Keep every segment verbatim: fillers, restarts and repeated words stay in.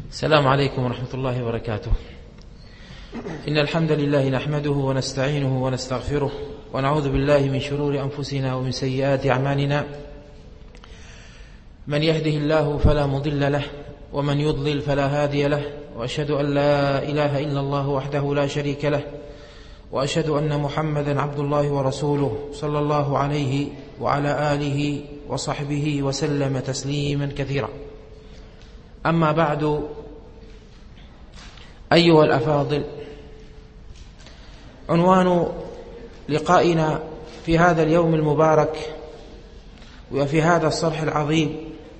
السلام عليكم ورحمة الله وبركاته. إن الحمد لله نحمده ونستعينه ونستغفره ونعوذ بالله من شرور أنفسنا ومن سيئات أعمالنا. من يهده الله فلا مضل له ومن يضلل فلا هادي له، وأشهد أن لا إله إلا الله وحده لا شريك له، وأشهد أن محمدا عبد الله ورسوله صلى الله عليه وعلى آله وصحبه وسلم تسليما كثيرا. أما بعد، أيها الأفاضل، عنوان لقائنا في هذا اليوم المبارك وفي هذا الصرح العظيم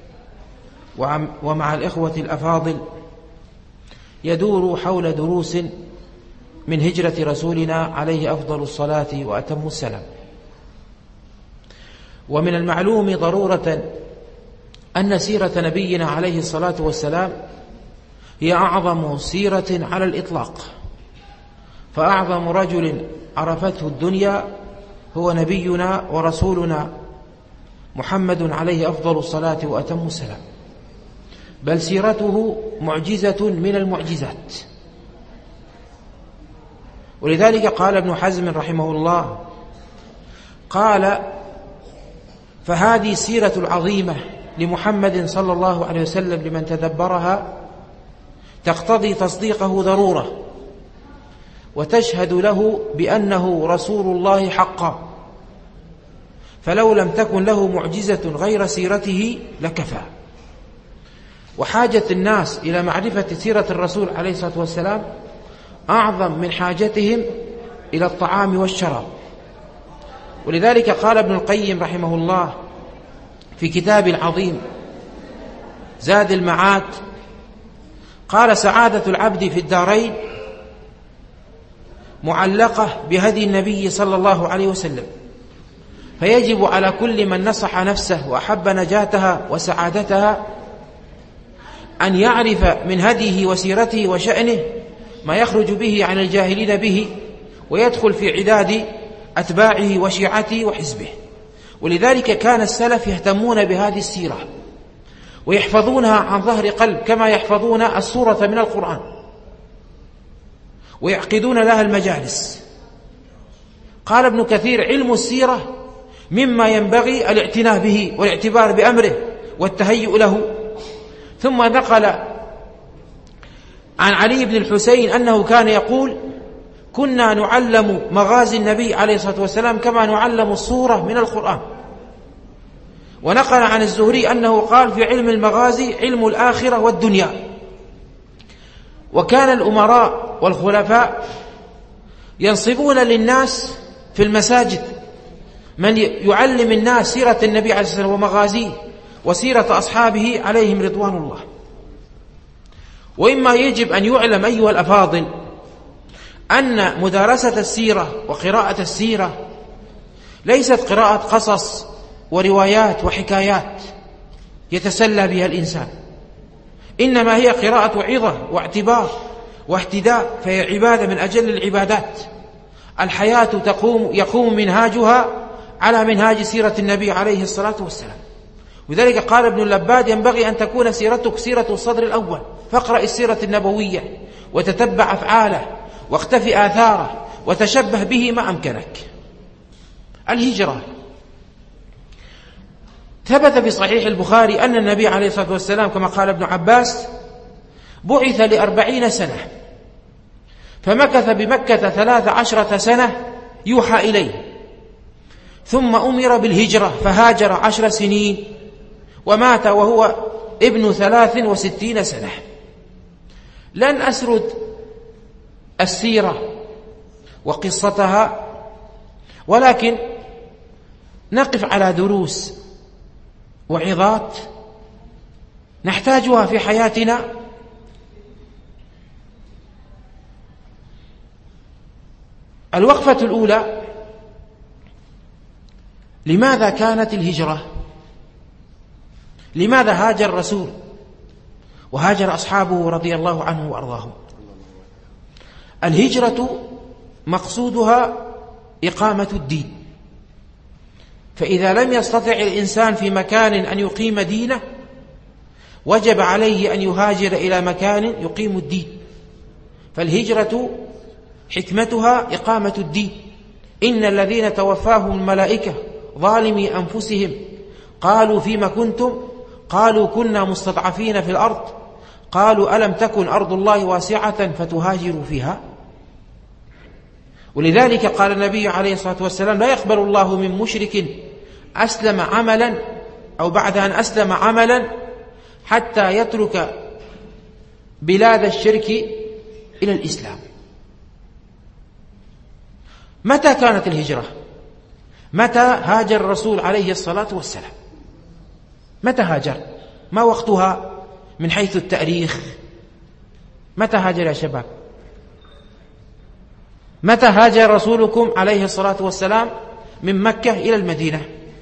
ومع الإخوة الأفاضل يدور حول دروس من هجرة رسولنا عليه أفضل الصلاة وأتم السلام. ومن المعلوم ضرورة أن سيرة نبينا عليه الصلاة والسلام هي أعظم سيرة على الإطلاق، فأعظم رجل عرفته الدنيا هو نبينا ورسولنا محمد عليه أفضل الصلاة وأتم السلام، بل سيرته معجزة من المعجزات. ولذلك قال ابن حزم رحمه الله، قال: فهذه السيرة العظيمة لمحمد صلى الله عليه وسلم لمن تدبرها تقتضي تصديقه ضرورة، وتشهد له بأنه رسول الله حقا، فلو لم تكن له معجزة غير سيرته لكفى. وحاجة الناس إلى معرفة سيرة الرسول عليه الصلاة والسلام أعظم من حاجتهم إلى الطعام والشراب. ولذلك قال ابن القيم رحمه الله في كتاب العظيم زاد المعاد، قال: سعادة العبد في الدارين معلقة بهدي النبي صلى الله عليه وسلم، فيجب على كل من نصح نفسه وأحب نجاتها وسعادتها أن يعرف من هديه وسيرته وشأنه ما يخرج به عن الجاهلين به ويدخل في عداد أتباعه وشيعته وحزبه. ولذلك كان السلف يهتمون بهذه السيرة ويحفظونها عن ظهر قلب كما يحفظون السورة من القرآن، ويعقدون لها المجالس. قال ابن كثير: علم السيرة مما ينبغي الاعتناء به والاعتبار بأمره والتهيؤ له. ثم نقل عن علي بن الحسين أنه كان يقول: كنا نعلم مغازي النبي عليه الصلاة والسلام كما نعلم الصورة من القرآن. ونقل عن الزهري أنه قال: في علم المغازي علم الآخرة والدنيا. وكان الأمراء والخلفاء ينصبون للناس في المساجد من يعلم الناس سيرة النبي عليه الصلاة والسلام ومغازيه وسيرة أصحابه عليهم رضوان الله. وإما يجب أن يعلم أيها الأفاضل أن مدارسة السيرة وقراءة السيرة ليست قراءة قصص وروايات وحكايات يتسلى بها الإنسان، إنما هي قراءة عظة واعتبار واهتداء، فهي عبادة من أجل العبادات. الحياة تقوم يقوم منهاجها على منهاج سيرة النبي عليه الصلاة والسلام. وذلك قال ابن اللباد: ينبغي أن تكون سيرتك سيرة الصدر الأول، فاقرأ السيرة النبوية وتتبع أفعاله واختفي آثاره وتشبه به ما أمكنك. الهجرة ثبت في صحيح البخاري أن النبي عليه الصلاة والسلام كما قال ابن عباس بعث لأربعين سنة، فمكث بمكة ثلاث عشرة سنة يوحى إليه، ثم أمر بالهجرة فهاجر عشر سنين، ومات وهو ابن ثلاث وستين سنة. لن أسرد السيرة وقصتها، ولكن نقف على دروس وعظات نحتاجها في حياتنا الوقفة الأولى: لماذا كانت الهجرة؟ لماذا هاجر الرسول وهاجر أصحابه رضي الله عنه وأرضاهم؟ الهجرة مقصودها إقامة الدين، فإذا لم يستطع الإنسان في مكان أن يقيم دينه وجب عليه أن يهاجر إلى مكان يقيم الدين. فالهجرة حكمتها إقامة الدين. إن الذين توفاهم الملائكة ظالمي أنفسهم قالوا فيما كنتم قالوا كنا مستضعفين في الأرض قالوا ألم تكن أرض الله واسعة فتهاجروا فيها. ولذلك قال النبي عليه الصلاة والسلام لا يقبل الله من مشرك أسلم عملا أو بعد أن أسلم عملا حتى يترك بلاد الشرك إلى الإسلام. متى كانت الهجرة؟ متى هاجر الرسول عليه الصلاة والسلام؟ متى هاجر؟ ما وقتها من حيث التاريخ؟ متى هاجر يا شباب؟ متى هاجر رسولكم عليه الصلاة والسلام من مكة إلى المدينة؟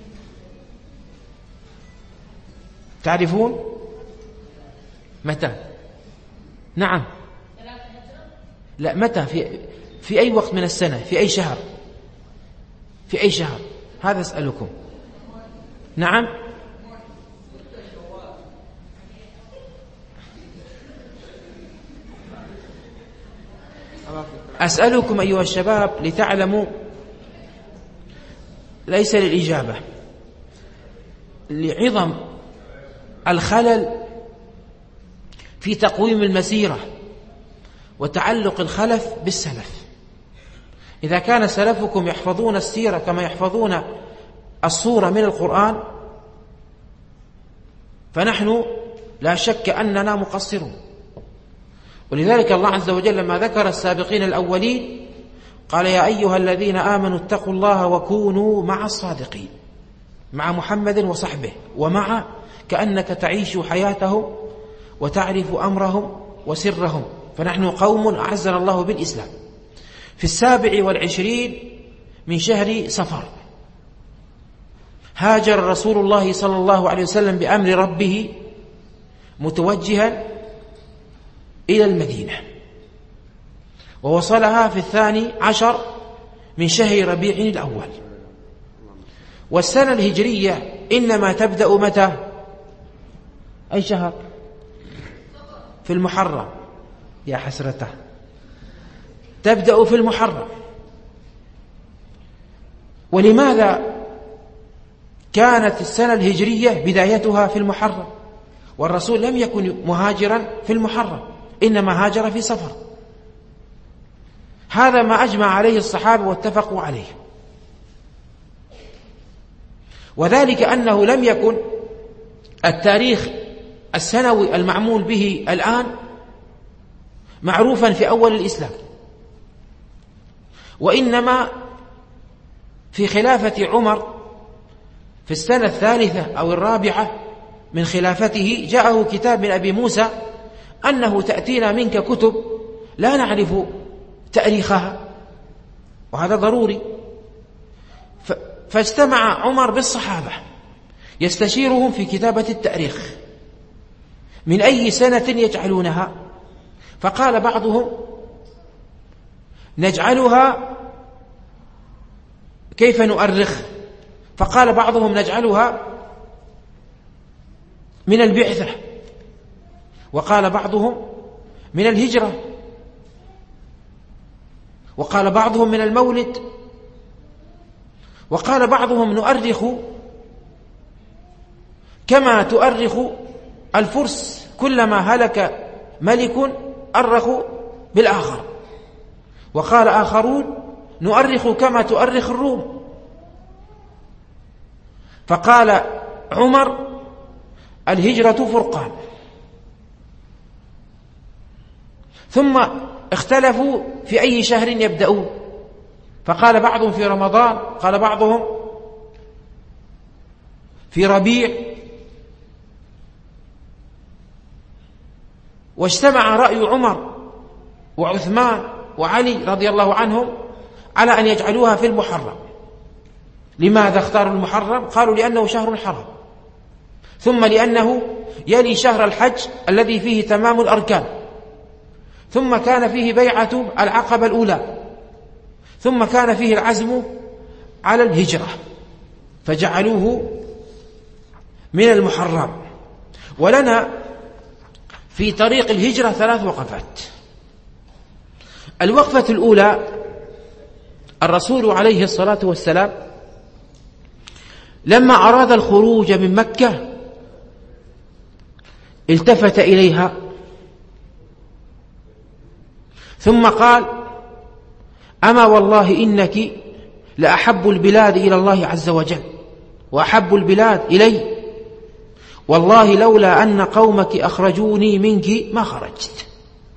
تعرفون متى؟ نعم. لا، متى؟ في في أي وقت من السنة؟ في أي شهر؟ في أي شهر؟ هذا أسألكم. نعم. أسألكم أيها الشباب لتعلموا، ليس للإجابة، لعظم الخلل في تقويم المسيرة وتعلق الخلف بالسلف. إذا كان سلفكم يحفظون السيرة كما يحفظون الصورة من القرآن فنحن لا شك أننا مقصرون. ولذلك الله عز وجل لما ذكر السابقين الأولين قال يا أيها الذين آمنوا اتقوا الله وكونوا مع الصادقين، مع محمد وصحبه، ومع كأنك تعيش حياتهم وتعرف أمرهم وسرهم. فنحن قوم أعزنا الله بالإسلام. في السابع والعشرين من شهر صفر هاجر رسول الله صلى الله عليه وسلم بأمر ربه متوجها إلى المدينة، ووصلها في الثاني عشر من شهر ربيع الأول. والسنة الهجرية إنما تبدأ متى؟ أي شهر؟ في المحرم. يا حسرته، تبدأ في المحرم. ولماذا كانت السنة الهجرية بدايتها في المحرم والرسول لم يكن مهاجرا في المحرم، إنما هاجر في صفر؟ هذا ما أجمع عليه الصحابة واتفقوا عليه. وذلك أنه لم يكن التاريخ السنوي المعمول به الآن معروفا في أول الإسلام، وإنما في خلافة عمر في السنة الثالثة أو الرابعة من خلافته جاءه كتاب من أبي موسى أنه تأتينا منك كتب لا نعرف تاريخها، وهذا ضروري. فاجتمع عمر بالصحابة يستشيرهم في كتابة التاريخ من أي سنة يجعلونها. فقال بعضهم نجعلها كيف نؤرخ؟ فقال بعضهم نجعلها من البعثة، وقال بعضهم من الهجرة، وقال بعضهم من المولد، وقال بعضهم نؤرخ كما تؤرخ الفرس كلما هلك ملك أرخوا بالآخر، وقال آخرون نؤرخ كما تؤرخ الروم. فقال عمر الهجرة فرقان. ثم اختلفوا في أي شهر يبدأون، فقال بعضهم في رمضان، قال بعضهم في ربيع. واجتمع رأي عمر وعثمان وعلي رضي الله عنهم على أن يجعلوها في المحرم. لماذا اختاروا المحرم؟ قالوا لأنه شهر حرام، ثم لأنه يلي شهر الحج الذي فيه تمام الأركان، ثم كان فيه بيعة العقبة الأولى، ثم كان فيه العزم على الهجرة، فجعلوه من المحرم. ولنا في طريق الهجرة ثلاث وقفات. الوقفة الأولى الرسول عليه الصلاة والسلام لما أراد الخروج من مكة التفت إليها ثم قال: أما والله إنك لأحب البلاد إلى الله عز وجل وأحب البلاد إلي، والله لولا أن قومك أخرجوني منك ما خرجت.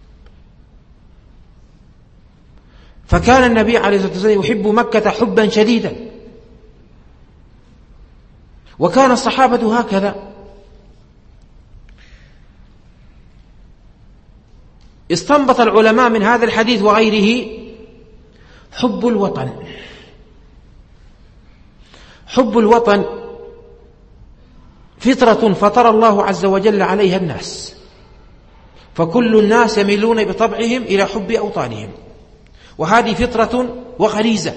فكان النبي عليه الصلاة والسلام يحب مكة حبا شديدا، وكان الصحابة هكذا. استنبط العلماء من هذا الحديث وغيره حب الوطن. حب الوطن فطرة فطر الله عز وجل عليها الناس، فكل الناس يميلون بطبعهم إلى حب أوطانهم، وهذه فطرة وغريزة.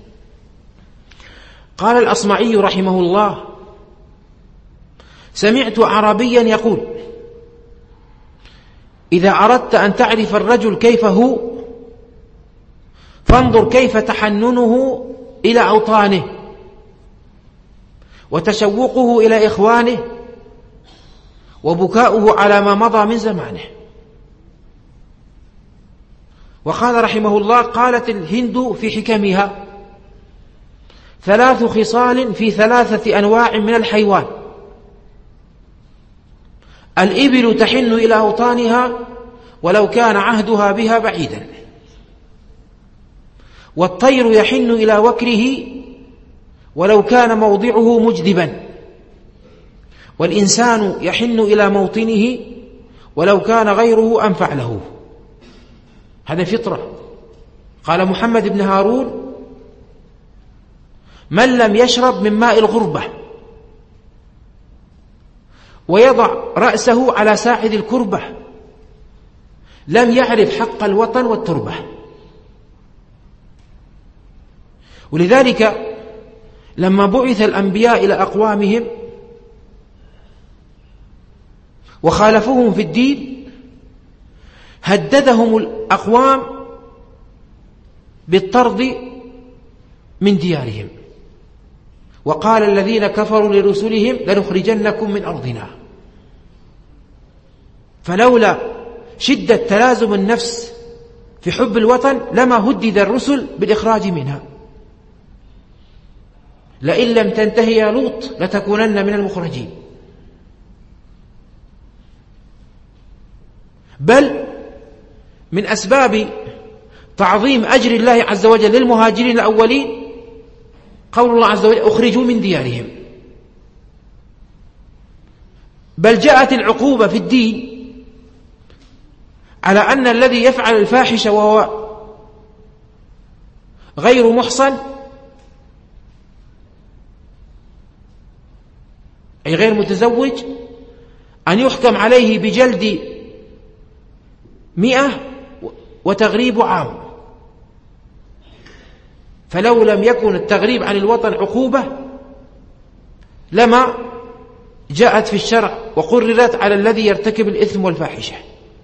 قال الأصمعي رحمه الله: سمعت أعرابيا يقول: إذا أردت أن تعرف الرجل كيف هو فانظر كيف تحننه إلى أوطانه وتشوقه إلى إخوانه وبكاؤه على ما مضى من زمانه. وقال رحمه الله: قالت الهند في حكمها: ثلاث خصال في ثلاثة أنواع من الحيوان: الإبل تحن إلى أوطانها ولو كان عهدها بها بعيدا، والطير يحن إلى وكره ولو كان موضعه مجدبا، والإنسان يحن إلى موطنه ولو كان غيره أنفع له. هذا فطرة. قال محمد بن هارون: من لم يشرب من ماء الغربة ويضع رأسه على ساعد الكربة لم يعرف حق الوطن والتربة. ولذلك لما بعث الأنبياء إلى أقوامهم وخالفوهم في الدين هددهم الأقوام بالطرد من ديارهم، وقال الذين كفروا لرسلهم: لنخرجنكم من أرضنا. فلولا شدة تلازم النفس في حب الوطن لما هدد الرسل بالإخراج منها. لئن لم تنتهي يا لوط لتكونن من المخرجين. بل من أسباب تعظيم أجر الله عز وجل للمهاجرين الأولين قول الله عز وجل: أخرجوا من ديارهم. بل جاءت العقوبة في الدين على أن الذي يفعل الفاحشة وهو غير محصن أي غير متزوج أن يحكم عليه بجلد مئة وتغريب عام. فلو لم يكن التغريب عن الوطن عقوبة لما جاءت في الشرع وقررت على الذي يرتكب الإثم والفاحشة.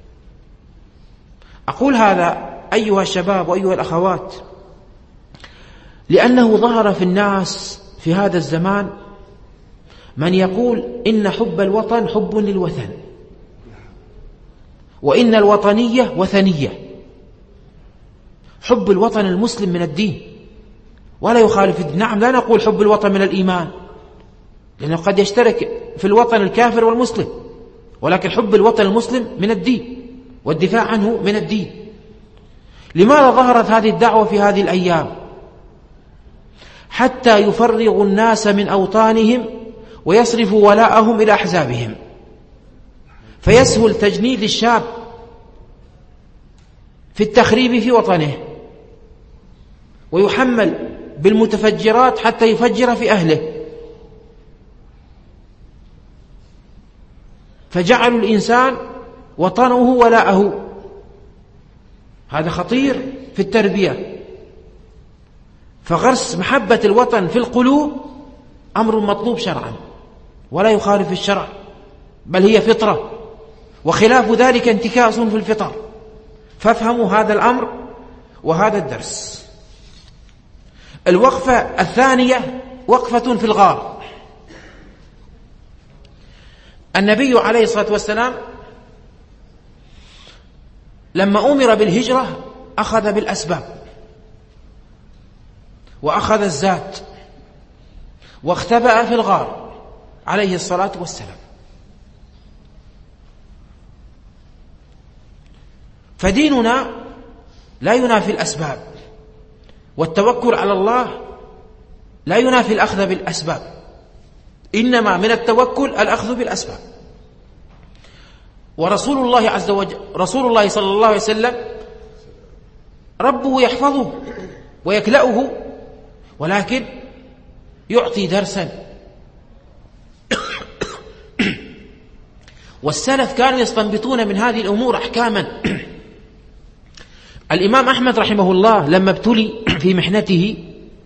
أقول هذا أيها الشباب وأيها الأخوات لأنه ظهر في الناس في هذا الزمان من يقول إن حب الوطن حب للوثن، وإن الوطنية وثنية. حب الوطن المسلم من الدين ولا يخالف الدين. نعم، لا نقول حب الوطن من الإيمان، لأنه قد يشترك في الوطن الكافر والمسلم، ولكن حب الوطن المسلم من الدين والدفاع عنه من الدين. لماذا ظهرت هذه الدعوة في هذه الأيام؟ حتى يفرغوا الناس من أوطانهم ويصرفوا ولاءهم إلى أحزابهم، فيسهل تجنيد الشاب في التخريب في وطنه ويحمل بالمتفجرات حتى يفجر في أهله. فجعلوا الإنسان وطنه ولاءه. هذا خطير في التربية. فغرس محبة الوطن في القلوب أمر مطلوب شرعا ولا يخالف الشرع، بل هي فطرة. وخلاف ذلك انتكاس في الفطر. فافهموا هذا الأمر وهذا الدرس. الوقفة الثانية وقفة في الغار. النبي عليه الصلاة والسلام لما أمر بالهجرة أخذ بالأسباب وأخذ الزاد واختبأ في الغار عليه الصلاة والسلام. فديننا لا ينافي الأسباب، والتوكل على الله لا ينافي الأخذ بالأسباب، إنما من التوكل الأخذ بالأسباب. ورسول الله عز وجل رسول الله صلى الله عليه وسلم ربه يحفظه ويكلأه، ولكن يعطي درسا. والسلف كانوا يستنبطون من هذه الأمور أحكاما. الإمام أحمد رحمه الله لما ابتلي في محنته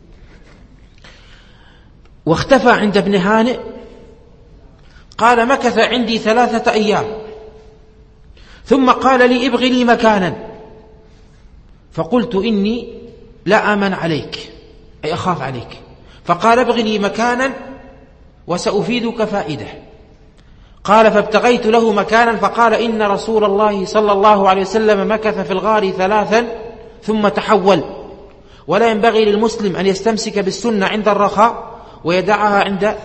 واختفى عند ابن هانئ قال مكث عندي ثلاثة أيام ثم قال لي ابغ لي مكانا، فقلت إني لا آمن عليك أي أخاف عليك، فقال ابغ لي مكانا وسأفيدك فائدة. قال فابتغيت له مكانا فقال إن رسول الله صلى الله عليه وسلم مكث في الغار ثلاثا ثم تحول، ولا ينبغي للمسلم أن يستمسك بالسنة عند الرخاء ويدعها عند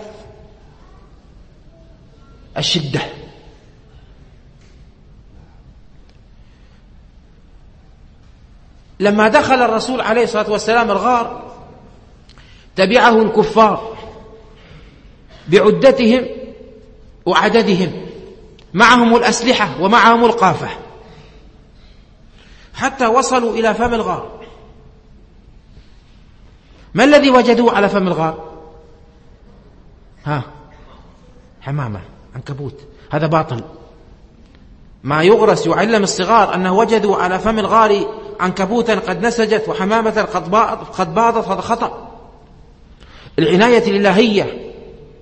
الشدة. لما دخل الرسول عليه الصلاة والسلام الغار تبعه الكفار بعدتهم وعددهم، معهم الأسلحة ومعهم القافة، حتى وصلوا إلى فم الغار. ما الذي وجدوه على فم الغار؟ ها حمامة، عنكبوت. هذا باطل. ما يغرس يعلم الصغار أنه وجدوا على فم الغار عنكبوتا قد نسجت وحمامة قد باضت، هذا خطأ. العناية الإلهية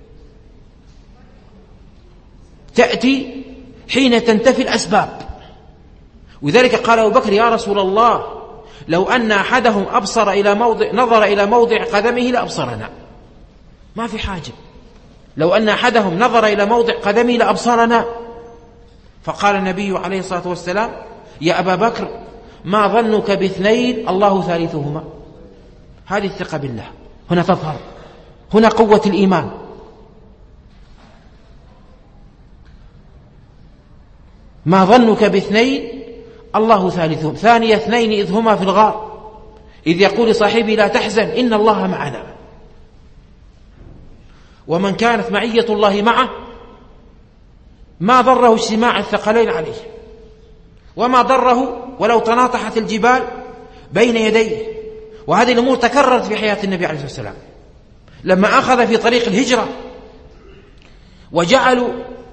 تأتي حين تنتفي الأسباب. وذلك قال أبو بكر يا رسول الله لو أن أحدهم أبصر إلى موضع نظر إلى موضع قدمه لأبصرنا. ما في حاجة. لو أن أحدهم نظر إلى موضع قدمه لأبصرنا. فقال النبي عليه الصلاة والسلام يا أبا بكر ما ظنك باثنين الله ثالثهما. هذه الثقة بالله هنا تظهر، هنا قوة الإيمان. ما ظنك باثنين الله ثالثهم، ثاني اثنين إذ هما في الغار إذ يقول لصاحبه لا تحزن إن الله معنا. ومن كانت معية الله معه ما ضره اجتماع الثقلين عليه، وما ضره ولو تناطحت الجبال بين يديه. وهذه الأمور تكررت في حياة النبي عليه الصلاة والسلام لما أخذ في طريق الهجرة وجعلوا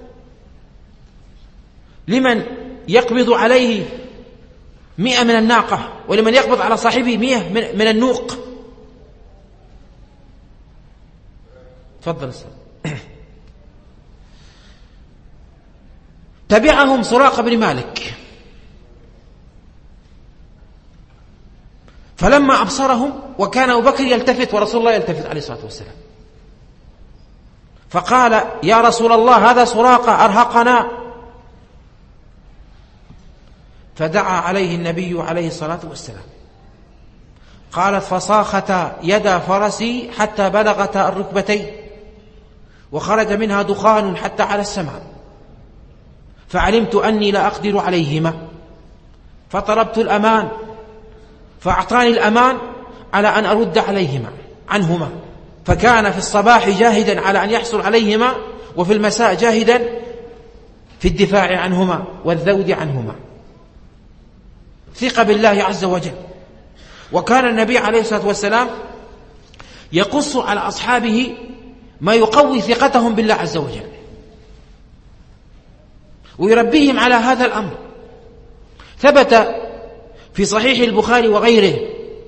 لمن يقبض عليه مئة من الناقة ولمن يقبض على صاحبه مئة من النوق. تفضل السلام. تبعهم سراقة بن مالك فلما أبصرهم وكان أبو بكر يلتفت ورسول الله يلتفت عليه الصلاة والسلام فقال يا رسول الله هذا سراقة أرهقنا. فدعا عليه النبي عليه الصلاة والسلام. قالت فصاختا يدا فرسي حتى بلغتا الركبتين وخرج منها دخان حتى على السماء، فعلمت أني لا أقدر عليهما فطلبت الأمان فأعطاني الأمان على أن أرد عليهما عنهما. فكان في الصباح جاهدا على أن يحصل عليهما وفي المساء جاهدا في الدفاع عنهما والذود عنهما. ثقة بالله عز وجل. وكان النبي عليه الصلاة والسلام يقص على أصحابه ما يقوي ثقتهم بالله عز وجل ويربيهم على هذا الأمر. ثبت في صحيح البخاري وغيره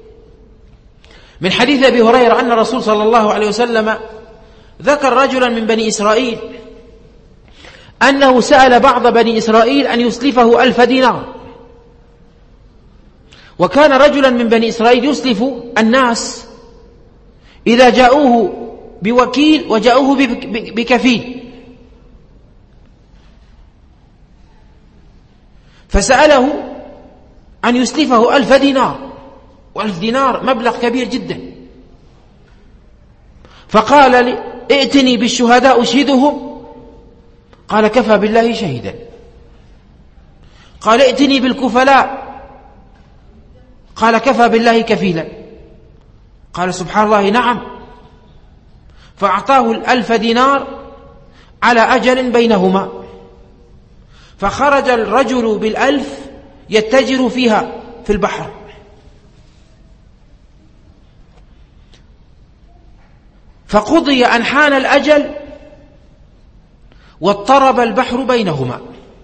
من حديث أبي هريرة أن الرسول صلى الله عليه وسلم ذكر رجلا من بني إسرائيل أنه سأل بعض بني إسرائيل أن يسلفه ألف دينار، وكان رجلا من بني إسرائيل يسلف الناس إذا جاءوه بوكيل وجاءوه بكفيل، فسأله أن يسلفه ألف دينار، وألف دينار مبلغ كبير جدا. فقال لي ائتني بالشهداء أشهدهم، قال كفى بالله شهيدا. قال ائتني بالكفلاء، قال كفى بالله كفيلا. قال سبحان الله نعم. فأعطاه الألف دينار على أجل بينهما، فخرج الرجل بالألف يتجر فيها في البحر، فقضي أن حان الأجل واضطرب البحر بينهما،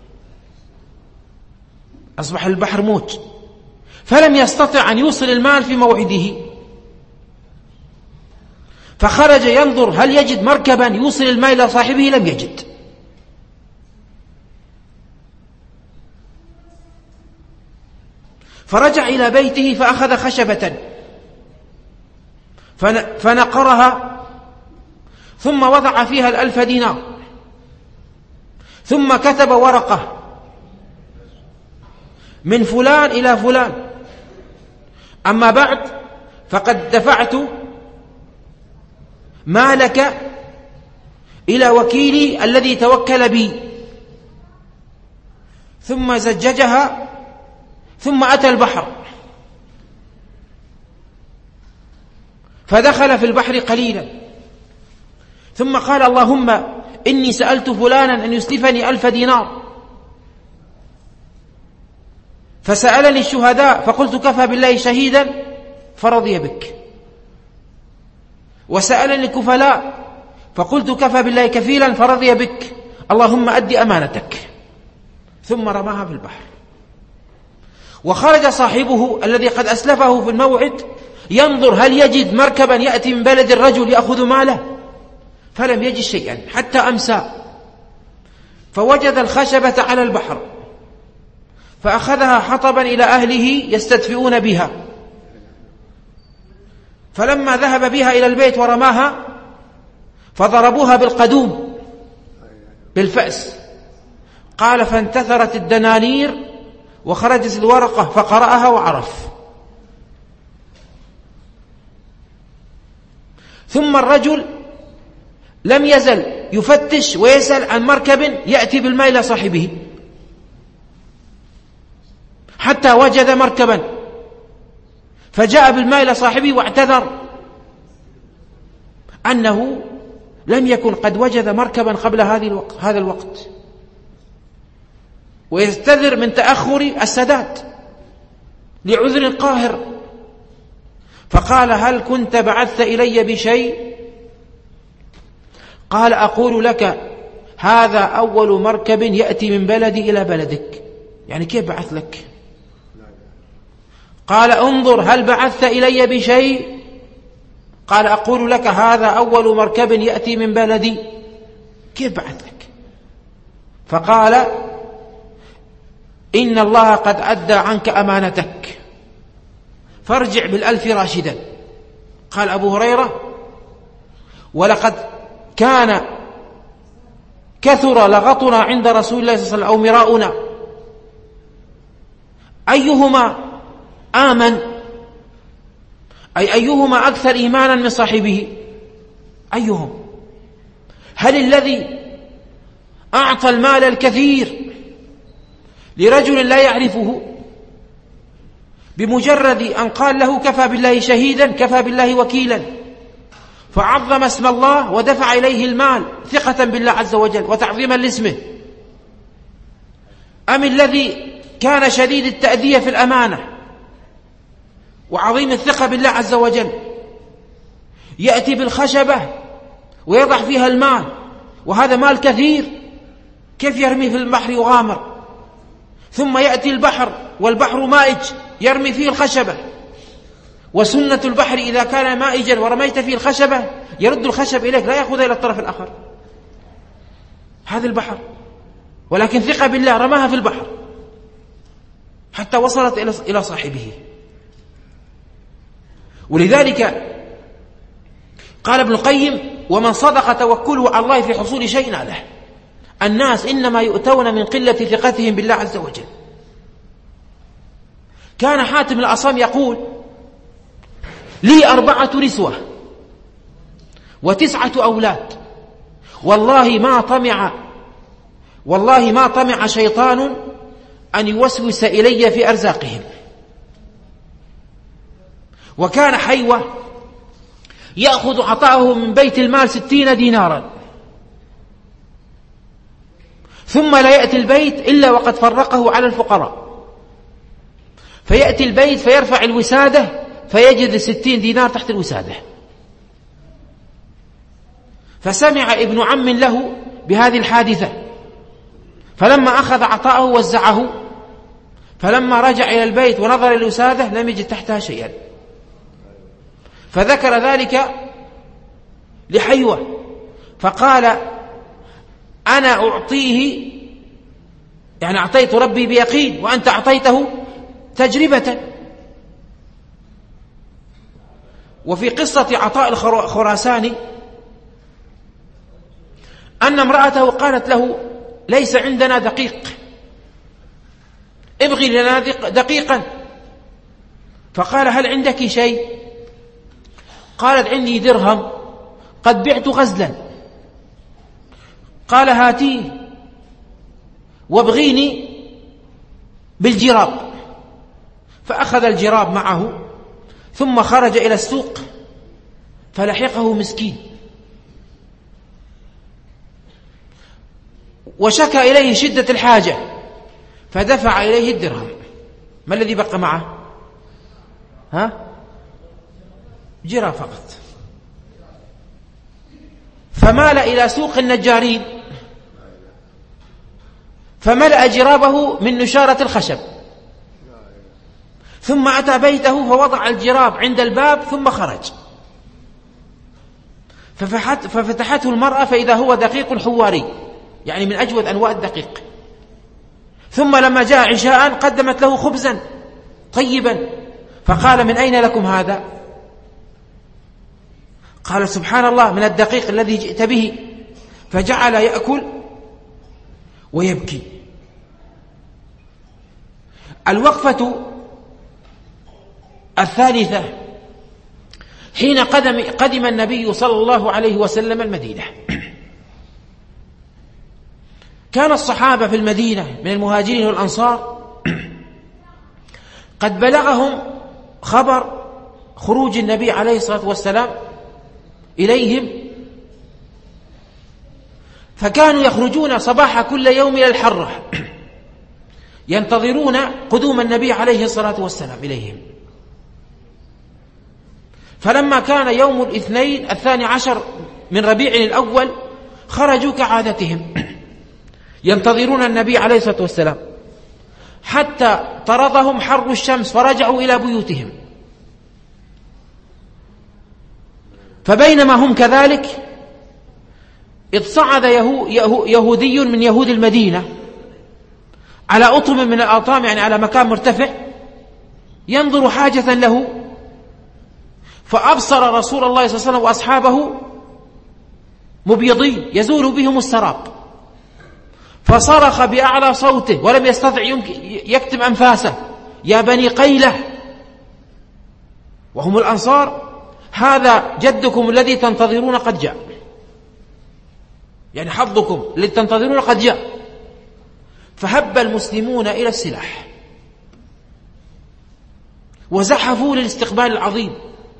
أصبح البحر موج، فلم يستطع أن يوصل المال في موعده، فخرج ينظر هل يجد مركبا يوصل المال إلى صاحبه، لم يجد. فرجع إلى بيته فأخذ خشبة فنقرها، ثم وضع فيها الألف دينار، ثم كتب ورقة من فلان إلى فلان: أما بعد فقد دفعت مالك إلى وكيلي الذي توكل بي. ثم زججها، ثم أتى البحر فدخل في البحر قليلا، ثم قال اللهم إني سألت فلانا أن يسلفني ألف دينار، فسألني الشهداء فقلت كفى بالله شهيدا فرضي بك، وسألني الكفلاء فقلت كفى بالله كفيلا فرضي بك، اللهم أدي أمانتك. ثم رماها في البحر. وخرج صاحبه الذي قد أسلفه في الموعد ينظر هل يجد مركبا يأتي من بلد الرجل يأخذ ماله، فلم يجد شيئا حتى أمسى، فوجد الخشبة على البحر فأخذها حطبا إلى أهله يستدفئون بها، فلما ذهب بها إلى البيت ورماها فضربوها بالقدوم بالفأس. قال فانتثرت الدنانير وخرجت الورقة فقرأها وعرف. ثم الرجل لم يزل يفتش ويسأل عن مركب يأتي بالماء إلى صاحبه حتى وجد مركبا، فجاء بالماء إلى صاحبه واعتذر أنه لم يكن قد وجد مركبا قبل هذا الوقت، ويستذر من تأخر السداد لعذر قاهر. فقال هل كنت بعثت إلي بشيء؟ قال أقول لك هذا أول مركب يأتي من بلدي إلى بلدك. يعني كيف بعث لك؟ قال انظر هل بعثت إلي بشيء؟ قال أقول لك هذا أول مركب يأتي من بلدي، كيف بعث لك؟ فقال إن الله قد أدى عنك أمانتك فارجع بالألف راشدا. قال أبو هريرة ولقد كان كثر لغطنا عند رسول الله صلى الله عليه وسلم أو مراؤنا، أيهما آمن، أي أيهما أكثر إيمانا من صاحبه؟ أيهم؟ هل الذي أعطى المال الكثير لرجل لا يعرفه بمجرد أن قال له كفى بالله شهيدا كفى بالله وكيلا فعظم اسم الله ودفع إليه المال ثقة بالله عز وجل وتعظيما لاسمه، أم الذي كان شديد التأدية في الأمانة وعظيم الثقة بالله عز وجل يأتي بالخشبة ويضع فيها المال، وهذا مال كثير، كيف يرمي في البحر يغامر؟ ثم يأتي البحر والبحر مائج يرمي فيه الخشبة، وسنة البحر إذا كان مائجا ورميت فيه الخشبة يرد الخشب إليك لا يأخذ إلى الطرف الآخر. هذا البحر ولكن ثقة بالله رماها في البحر حتى وصلت إلى صاحبه. ولذلك قال ابن القيم: ومن صدق توكله على الله في حصول شيء له. الناس إنما يؤتون من قلة ثقتهم بالله عز وجل. كان حاتم الأصم يقول: لي أربعة نسوة وتسعة أولاد، والله ما طمع والله ما طمع شيطان أن يوسوس إلي في أرزاقهم. وكان حيوة يأخذ عطاءه من بيت المال ستين دينارا، ثم لا يأتي البيت إلا وقد فرقه على الفقراء، فيأتي البيت فيرفع الوسادة فيجد الستين دينار تحت الوسادة. فسمع ابن عم له بهذه الحادثة، فلما أخذ عطاءه وزعه، فلما رجع إلى البيت ونظر الوسادة لم يجد تحتها شيئا، فذكر ذلك لحيوة فقال: أنا أعطيه، يعني أعطيت ربي بيقين وأنت أعطيته تجربة. وفي قصة عطاء الخراساني أن امرأته قالت له: ليس عندنا دقيق، ابغي لنا دقيقا. فقال: هل عندك شيء؟ قالت: عندي درهم قد بعت غزلا. قال: هاتيه وابغيني بالجراب. فأخذ الجراب معه ثم خرج إلى السوق فلحقه مسكين وشكى إليه شدة الحاجة فدفع إليه الدرهم. ما الذي بقى معه؟ ها؟ جراب فقط. فمال إلى سوق النجارين فملأ جرابه من نشارة الخشب، ثم أتى بيته فوضع الجراب عند الباب ثم خرج، ففتحته المرأة فإذا هو دقيق حواري، يعني من أجود أنواع الدقيق. ثم لما جاء عشاء قدمت له خبزا طيبا، فقال: من أين لكم هذا؟ قال: سبحان الله، من الدقيق الذي جئت به. فجعل يأكل ويبكي. الوقفة الثالثة حين قدم, قدم النبي صلى الله عليه وسلم المدينة. كان الصحابة في المدينة من المهاجرين والأنصار قد بلغهم خبر خروج النبي عليه الصلاة والسلام إليهم، فكانوا يخرجون صباح كل يوم إلى الحرة ينتظرون قدوم النبي عليه الصلاة والسلام إليهم. فلما كان يوم الاثنين الثاني عشر من ربيع الأول خرجوا كعادتهم ينتظرون النبي عليه الصلاة والسلام حتى طردهم حر الشمس فرجعوا إلى بيوتهم. فبينما هم كذلك إذ صعد يهو يهو يهودي من يهود المدينة على أطم من الأطام، يعني على مكان مرتفع، ينظر حاجة له، فأبصر رسول الله صلى الله عليه وسلم وأصحابه مبيضين يزول بهم السراب، فصرخ بأعلى صوته ولم يستطع يكتم أنفاسه: يا بني قيلة، وهم الأنصار، هذا جدكم الذي تنتظرون قد جاء، يعني حظكم الذي تنتظرون قد جاء. فهب المسلمون إلى السلاح وزحفوا للاستقبال العظيم،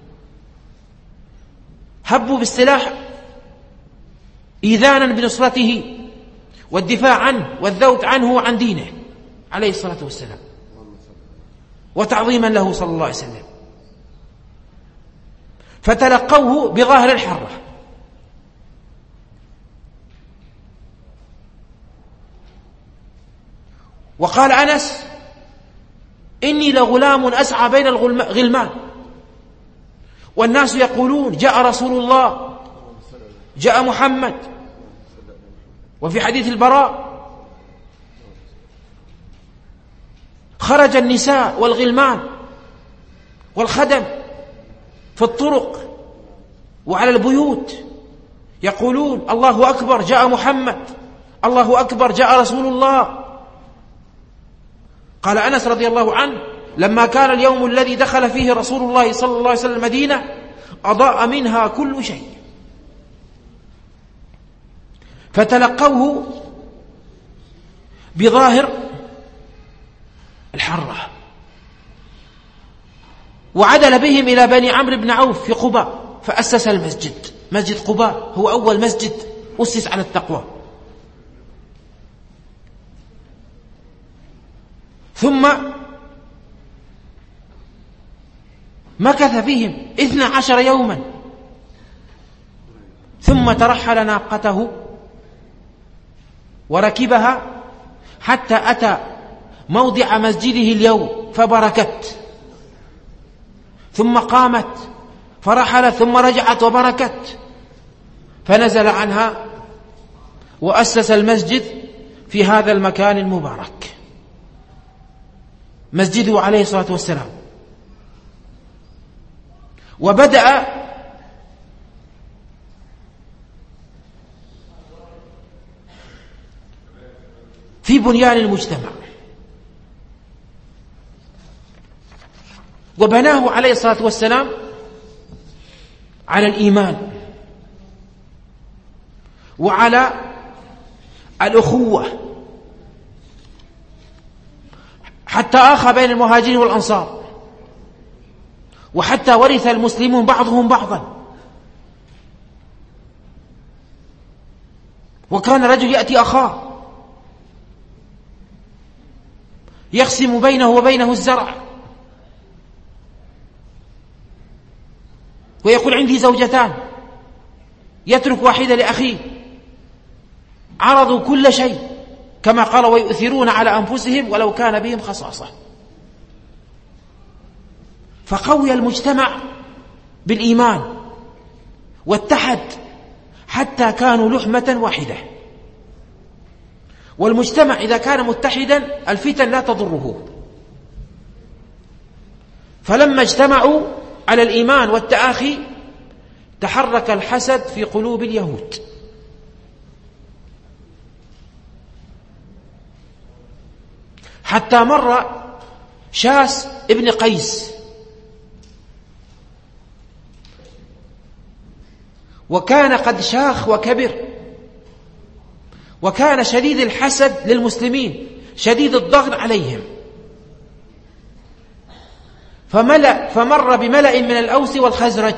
هبوا بالسلاح إيذانا بنصرته والدفاع عنه والذود عنه وعن دينه عليه الصلاة والسلام وتعظيما له صلى الله عليه وسلم. فتلقوه بظاهر الحرة. وقال أنس: إني لغلام أسعى بين الغلمان والناس يقولون جاء رسول الله، جاء محمد. وفي حديث البراء خرج النساء والغلمان والخدم في الطرق وعلى البيوت يقولون الله أكبر جاء محمد، الله أكبر جاء رسول الله. قال أنس رضي الله عنه: لما كان اليوم الذي دخل فيه رسول الله صلى الله عليه وسلم المدينة أضاء منها كل شيء، فتلقوه بظاهر الحرة، وعدل بهم إلى بني عمرو بن عوف في قباء فأسس المسجد. مسجد قباء هو أول مسجد أسس على التقوى. ثم مكث فيهم اثنى عشر يوما، ثم ترحل ناقته وركبها حتى أتى موضع مسجده اليوم فبركت، ثم قامت فرحلت ثم رجعت وبركت، فنزل عنها وأسس المسجد في هذا المكان المبارك، مسجده عليه الصلاة والسلام. وبدأ في بنيان المجتمع، وبناه عليه الصلاة والسلام على الإيمان وعلى الأخوة، حتى آخى بين المهاجرين والأنصار، وحتى ورث المسلمون بعضهم بعضا. وكان رجل يأتي أخاه يقسم بينه وبينه الزرع ويقول عندي زوجتان، يترك واحدة لأخيه، عرضوا كل شيء كما قال: ويؤثرون على أنفسهم ولو كان بهم خصاصة. فقوي المجتمع بالإيمان واتحد حتى كانوا لحمة واحدة. والمجتمع إذا كان متحدا الفتن لا تضره. فلما اجتمعوا على الإيمان والتآخي تحرك الحسد في قلوب اليهود، حتى مر شاس ابن قيس وكان قد شاخ وكبر، وكان شديد الحسد للمسلمين، شديد الضغط عليهم، فملأ فمر بملأ من الأوس والخزرج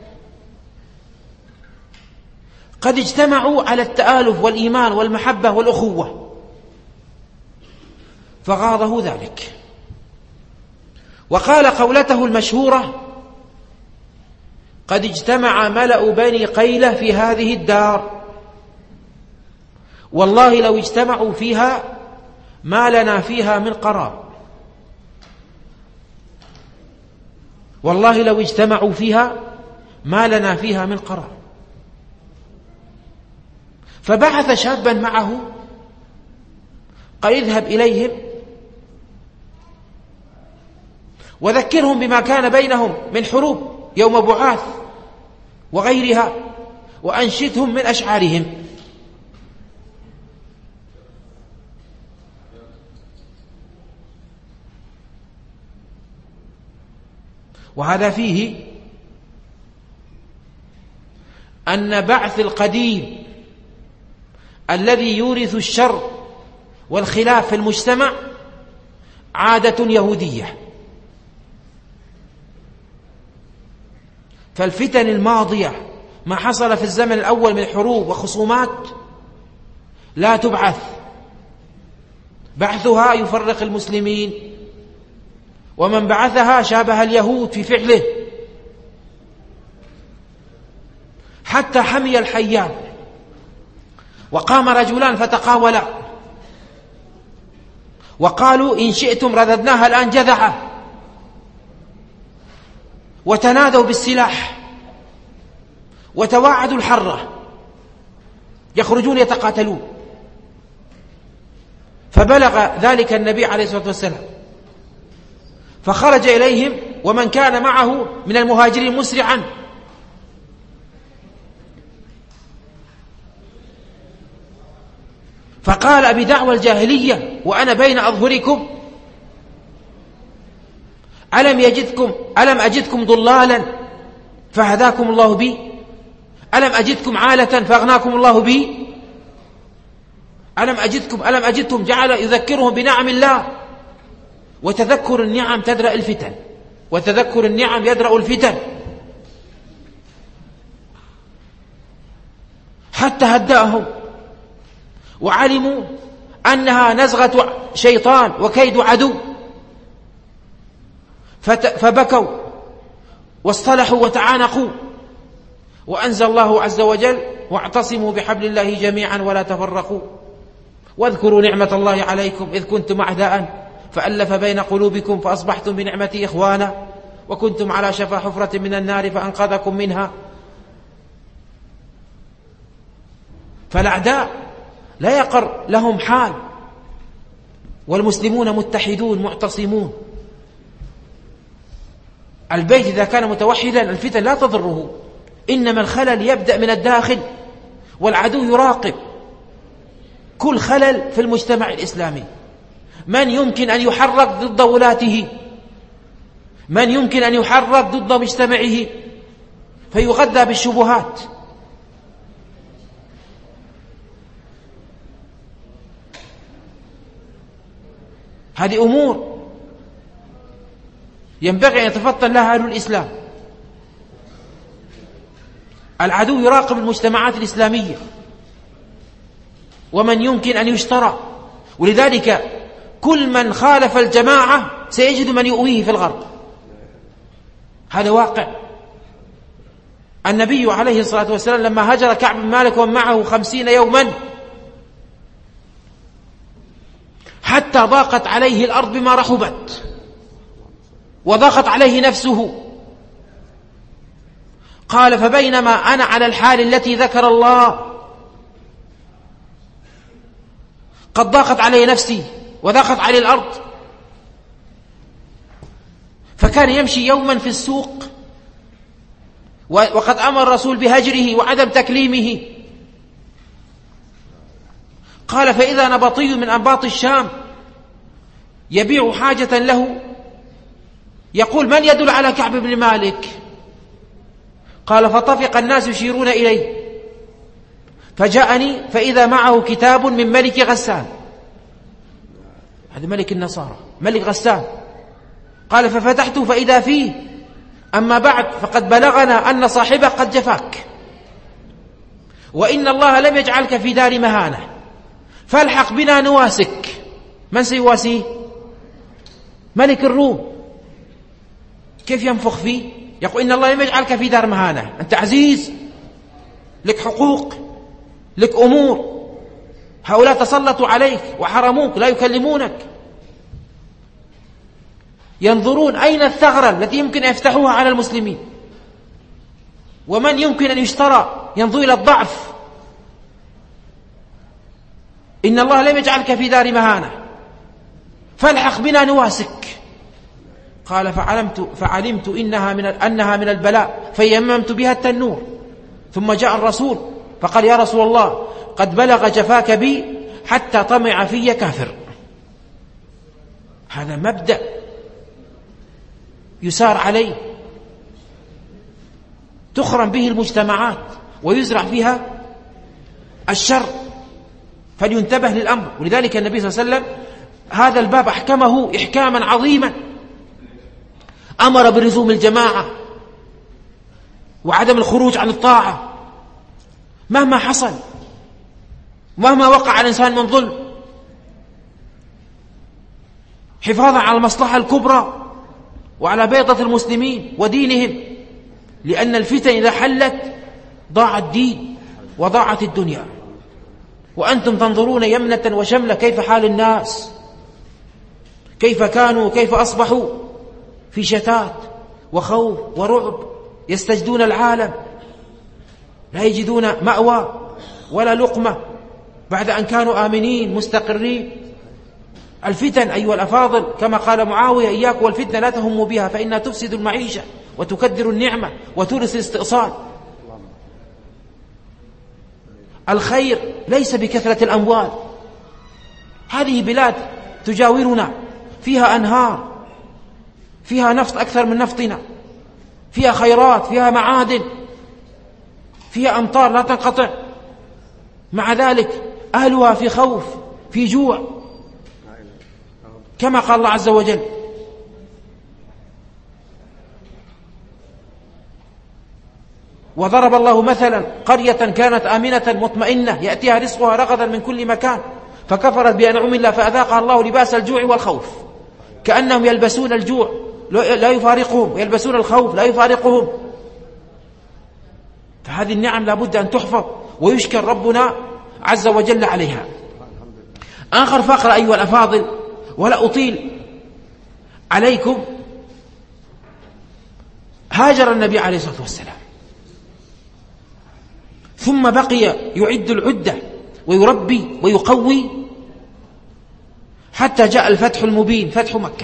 قد اجتمعوا على التآلف والإيمان والمحبة والأخوة، فغاضه ذلك وقال قولته المشهورة: قد اجتمع ملأ بني قيلة في هذه الدار، والله لو اجتمعوا فيها ما لنا فيها من قرار، والله لو اجتمعوا فيها ما لنا فيها من قرار. فبعث شابا معه قال: اذهب إليهم وذكرهم بما كان بينهم من حروب يوم بعاث وغيرها، وأنشدهم من أشعارهم. وهذا فيه أن بعث القديم الذي يورث الشر والخلاف في المجتمع عادة يهودية. فالفتن الماضية ما حصل في الزمن الأول من حروب وخصومات لا تبعث، بعثها يفرق المسلمين، ومن بعثها شابه اليهود في فعله. حتى حمي الحيان وقام رجلان فتقاولا وقالوا: إن شئتم رددناها الآن جذعة، وتنادوا بالسلاح وتواعدوا الحرة يخرجون يتقاتلون. فبلغ ذلك النبي عليه الصلاة والسلام فخرج إليهم ومن كان معه من المهاجرين مسرعا، فقال بدعوى الجاهلية وأنا بين أظهركم ألم يجدكم ألم أجدكم ضلالا فهداكم الله بي، ألم أجدكم عالة فأغناكم الله بي، ألم أجدكم ألم أجدكم جعل يذكرهم بنعم الله. وتذكر النعم تدرأ الفتن، وتذكر النعم يدرأ الفتن، حتى هدأهم وعلموا أنها نزغة شيطان وكيد عدو، فبكوا واصطلحوا وتعانقوا، وأنزل الله عز وجل واعتصموا بحبل الله جميعا ولا تفرقوا واذكروا نعمة الله عليكم إذ كنتم أعداء فألف بين قلوبكم فأصبحتم بنعمته إخوانا وكنتم على شفا حفرة من النار فأنقذكم منها. فالأعداء لا يقر لهم حال، والمسلمون متحدون معتصمون. البيت إذا كان متوحدا الفتن لا تضره، إنما الخلل يبدأ من الداخل، والعدو يراقب كل خلل في المجتمع الإسلامي. من يمكن أن يحرك ضد ولاته، من يمكن أن يحرك ضد مجتمعه فيغذى بالشبهات. هذه أمور ينبغي أن يتفطن لها أهل الإسلام. العدو يراقب المجتمعات الإسلامية ومن يمكن أن يشترى، ولذلك كل من خالف الجماعة سيجد من يؤويه في الغرب. هذا واقع. النبي عليه الصلاة والسلام لما هجر كعب بن مالك ومعه خمسين يوما حتى ضاقت عليه الأرض بما رحبت وضاقت عليه نفسه، قال فبينما أنا على الحال التي ذكر الله قد ضاقت علي نفسي وضاقت علي الأرض. فكان يمشي يوما في السوق وقد أمر الرسول بهجره وعدم تكليمه. قال فإذا نبطي من أنباط الشام يبيع حاجة له يقول من يدل على كعب بن مالك؟ قال فطفق الناس يشيرون إليه، فجاءني فإذا معه كتاب من ملك غسان، هذا ملك النصارى ملك غسان. قال ففتحته فإذا فيه أما بعد فقد بلغنا أن صاحبه قد جفاك وإن الله لم يجعلك في دار مهانة فالحق بنا نواسك. من سيواسيه؟ ملك الروم. كيف ينفخ فيه؟ يقول إن الله لم يجعلك في دار مهانة، أنت عزيز لك حقوق لك أمور، هؤلاء تسلطوا عليك وحرموك لا يكلمونك. ينظرون أين الثغرة التي يمكن أن يفتحوها على المسلمين، ومن يمكن أن يشترى. ينظر إلى الضعف. إن الله لم يجعلك في دار مهانة فالحق بنا نواسك. قال فعلمت, فعلمت إنها من, أنها من البلاء فيممت بها التنور. ثم جاء الرسول فقال يا رسول الله قد بلغ جفاك بي حتى طمع في كافر. هذا مبدأ يسار عليه، تخرم به المجتمعات ويزرع فيها الشر، فلينتبه للأمر. ولذلك النبي صلى الله عليه وسلم هذا الباب أحكمه إحكاما عظيما، أمر بلزوم الجماعة وعدم الخروج عن الطاعة مهما حصل، مهما وقع على الإنسان من ظلم، حفاظا على المصلحة الكبرى وعلى بيضة المسلمين ودينهم، لأن الفتن إذا حلت ضاع الدين وضاعت الدنيا. وأنتم تنظرون يمنة وشملة كيف حال الناس، كيف كانوا كيف أصبحوا في شتات وخوف ورعب، يستجدون العالم لا يجدون مأوى ولا لقمة بعد أن كانوا آمنين مستقرين. الفتن أيها الأفاضل كما قال معاوية: إياك والفتنة لا تهموا بها فإنها تفسد المعيشة وتكدر النعمة وتورث الاستئصال. الخير ليس بكثرة الأموال. هذه بلاد تجاورنا فيها أنهار، فيها نفط أكثر من نفطنا، فيها خيرات، فيها معادن، فيها أمطار لا تنقطع، مع ذلك أهلها في خوف، في جوع، كما قال الله عز وجل: وضرب الله مثلا قرية كانت آمنة مطمئنة يأتيها رزقها رغدا من كل مكان فكفرت بأنعم الله فأذاقها الله لباس الجوع والخوف، كأنهم يلبسون الجوع لا يفارقهم ويلبسون الخوف لا يفارقهم. فهذه النعم لابد أن تحفظ ويشكر ربنا عز وجل عليها. آخر فقرة أيها الأفاضل ولا أطيل عليكم: هاجر النبي عليه الصلاة والسلام ثم بقي يعد العدة ويربي ويقوي حتى جاء الفتح المبين، فتح مكة،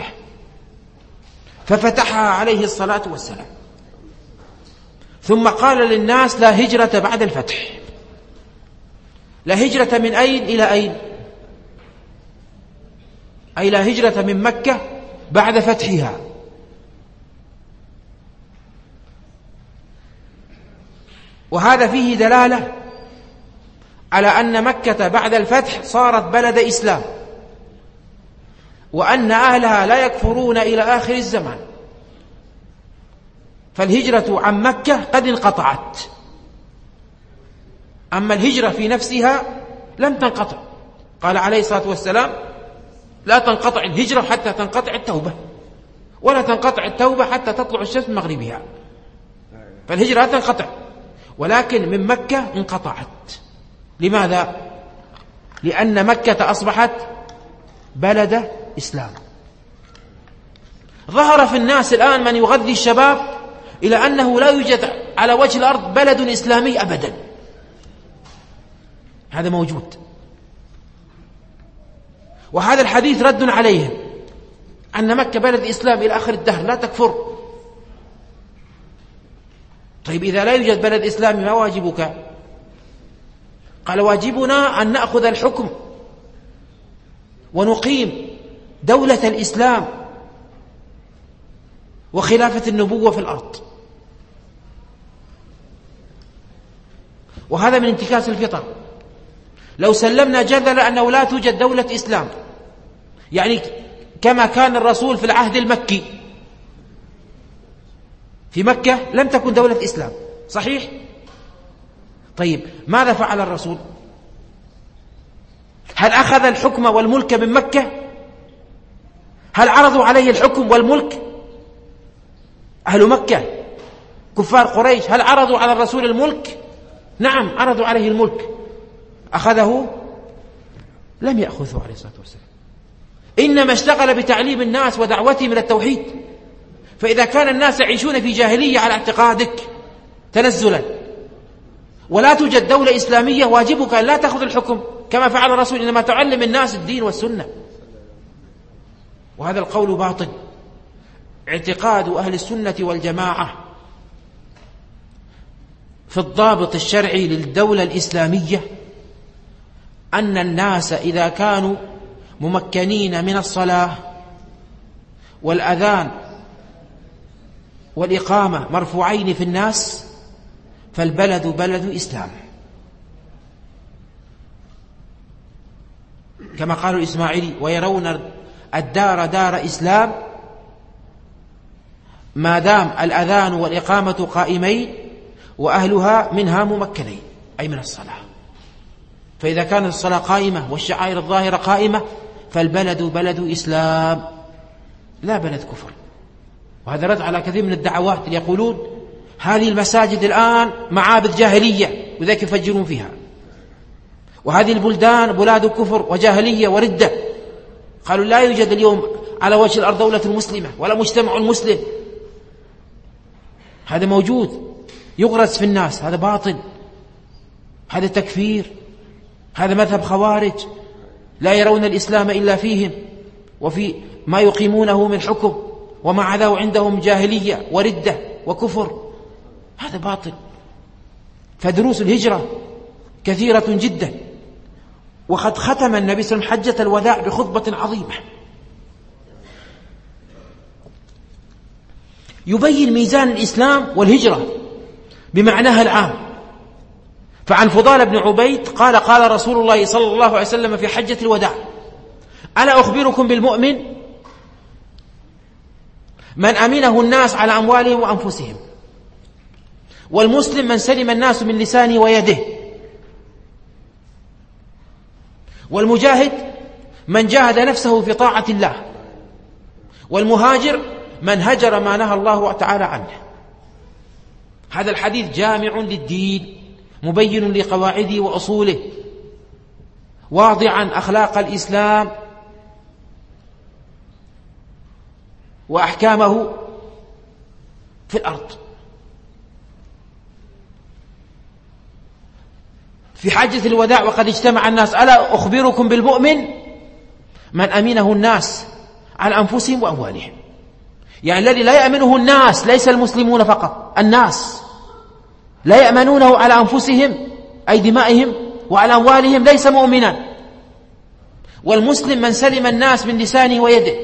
ففتحها عليه الصلاة والسلام. ثم قال للناس: لا هجرة بعد الفتح. لا هجرة من أين إلى أين؟ أي لا هجرة من مكة بعد فتحها. وهذا فيه دلالة على أن مكة بعد الفتح صارت بلد إسلام، وأن أهلها لا يكفرون إلى آخر الزمان. فالهجرة عن مكة قد انقطعت، أما الهجرة في نفسها لم تنقطع. قال عليه الصلاة والسلام: لا تنقطع الهجرة حتى تنقطع التوبة، ولا تنقطع التوبة حتى تطلع الشمس من مغربها. فالهجرة لا تنقطع، ولكن من مكة انقطعت. لماذا؟ لأن مكة أصبحت بلد إسلام. ظهر في الناس الآن من يغذي الشباب إلى أنه لا يوجد على وجه الأرض بلد إسلامي أبدا. هذا موجود، وهذا الحديث رد عليهم أن مكة بلد إسلام إلى آخر الدهر لا تكفر. طيب إذا لا يوجد بلد إسلامي ما واجبك؟ قال: واجبنا أن نأخذ الحكم ونقيم دولة الإسلام وخلافة النبوة في الأرض. وهذا من انتكاس الفطر. لو سلمنا جدل أنه لا توجد دولة إسلام، يعني كما كان الرسول في العهد المكي، في مكة لم تكن دولة إسلام، صحيح؟ طيب ماذا فعل الرسول؟ هل أخذ الحكم والملك من مكة؟ هل عرضوا عليه الحكم والملك؟ أهل مكة كفار قريش هل عرضوا على الرسول الملك؟ نعم، عرضوا عليه الملك. أخذه؟ لم يأخذه عليه الصلاة والسلام. إنما اشتغل بتعليم الناس ودعوتهم إلى التوحيد. فإذا كان الناس يعيشون في جاهلية على اعتقادك تنزلا ولا توجد دولة إسلامية، واجبك أن لا تأخذ الحكم كما فعل الرسول، إنما تعلم الناس الدين والسنة. وهذا القول باطل. اعتقاد أهل السنة والجماعة في الضابط الشرعي للدولة الإسلامية أن الناس إذا كانوا ممكنين من الصلاة والأذان والإقامة مرفوعين في الناس فالبلد بلد إسلام، كما قالوا الإسماعيلي: ويرون الدار دار إسلام ما دام الأذان والإقامة قائمين وأهلها منها ممكنين، أي من الصلاة. فإذا كانت الصلاة قائمة والشعائر الظاهرة قائمة فالبلد بلد إسلام لا بلد كفر. وهذا رد على كثير من الدعوات اللي يقولون هذه المساجد الآن معابد جاهلية وذلك يفجرون فيها، وهذه البلدان بلاد كفر وجاهلية وردة. قالوا لا يوجد اليوم على وجه الأرض دولة مسلمة ولا مجتمع مسلم. هذا موجود يغرس في الناس، هذا باطل، هذا تكفير، هذا مذهب خوارج لا يرون الإسلام إلا فيهم. وفي ما يقيمونه من حكم، ومع ذا عندهم جاهلية وردة وكفر، هذا باطل. فدروس الهجرة كثيرة جدا، وقد ختم النبي صلى الله عليه وسلم حجة الوداع بخطبة عظيمة يبين ميزان الإسلام والهجرة بمعناها العام. فعن فضال بن عبيد قال قال رسول الله صلى الله عليه وسلم في حجة الوداع: ألا أخبركم بالمؤمن من أمنه الناس على أموالهم وأنفسهم، والمسلم من سلم الناس من لسانه ويده، والمجاهد من جاهد نفسه في طاعة الله، والمهاجر من هجر ما نهى الله تعالى عنه. هذا الحديث جامع للدين مبين لقواعده وأصوله، واضعا أخلاق الإسلام وأحكامه في الأرض. في حجة الوداع وقد اجتمع الناس: ألا أخبركم بالمؤمن من أمنه الناس على أنفسهم وأموالهم. يعني الذي لا يأمنه الناس ليس المسلمون فقط، الناس لا يأمنونه على أنفسهم أي دمائهم وعلى أموالهم ليس مؤمنا. والمسلم من سلم الناس من لسانه ويده،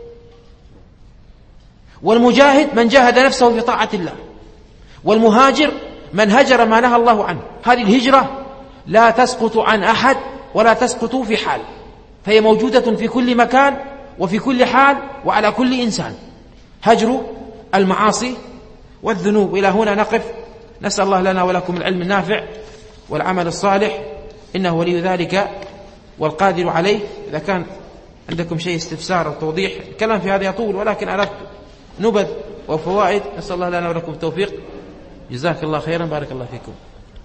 والمجاهد من جاهد نفسه في طاعة الله، والمهاجر من هجر ما نهى الله عنه. هذه الهجرة لا تسقط عن أحد ولا تسقط في حال، فهي موجودة في كل مكان وفي كل حال وعلى كل إنسان. هجر المعاصي والذنوب. إلى هنا نقف، نسأل الله لنا ولكم العلم النافع والعمل الصالح، إنه ولي ذلك والقادر عليه. إذا كان عندكم شيء استفسار أو توضيح، الكلام في هذا يطول، ولكن أردت نبذ وفوائد. نسأل الله لنا ولكم التوفيق. جزاك الله خيرا، بارك الله فيكم.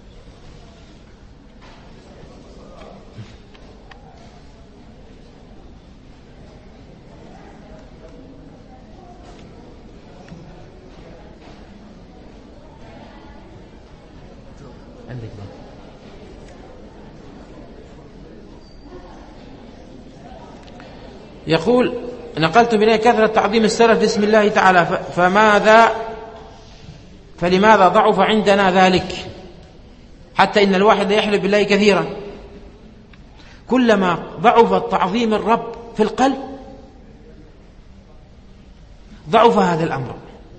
يقول: نقلت إليه كثرة تعظيم السلف باسم الله تعالى، فماذا فلماذا ضعف عندنا ذلك حتى إن الواحد يحلف بالله كثيرا؟ كلما ضعف تعظيم الرب في القلب ضعف هذا الأمر.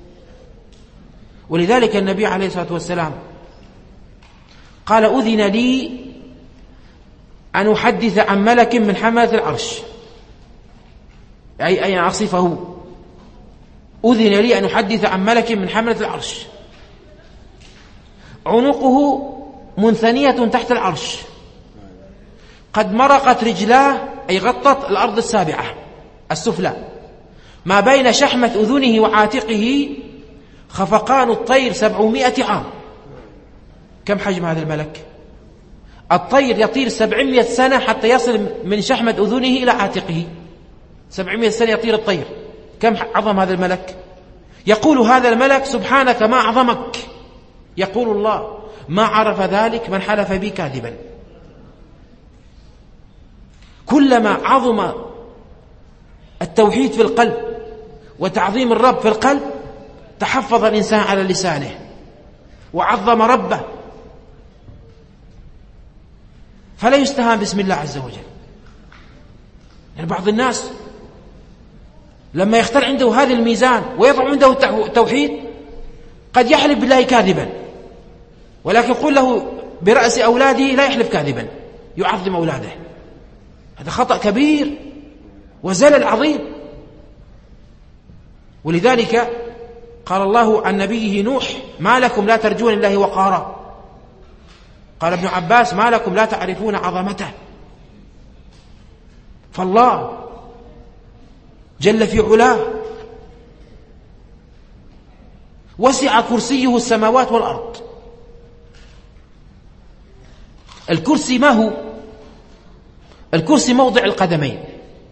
ولذلك النبي عليه الصلاة والسلام قال: أذن لي أن أحدث عن ملك من حملة العرش، أي أن أصفه. أذن لي أن أحدث عن ملك من حملة العرش عنقه منثنية تحت العرش، قد مرقت رجلاه، أي غطت الأرض السابعة السفلى، ما بين شحمة أذنه وعاتقه خفقان الطير سبعمائة عام. كم حجم هذا الملك؟ الطير يطير سبعمائة سنة حتى يصل من شحمة أذنه إلى عاتقه. سبعمائة سنة يطير الطير. كم عظم هذا الملك؟ يقول هذا الملك: سبحانك ما أعظمك. يقول الله: ما عرف ذلك من حلف بي كاذبا. كلما عظم التوحيد في القلب وتعظيم الرب في القلب تحفظ الإنسان على لسانه وعظم ربه، فلا يستهان باسم الله عز وجل. يعني بعض الناس لما يختار عنده هذا الميزان ويضع عنده التوحيد قد يحلف بالله كاذبا، ولكن قل له برأس أولاده لا يحلف كاذبا، يعظم أولاده. هذا خطأ كبير وزلل عظيم. ولذلك قال الله عن نبيه نوح: ما لكم لا ترجون الله وقارا. قال ابن عباس: ما لكم لا تعرفون عظمته. فالله جل في علاه وسع كرسيه السماوات والأرض. الكرسي ما هو؟ الكرسي موضع القدمين.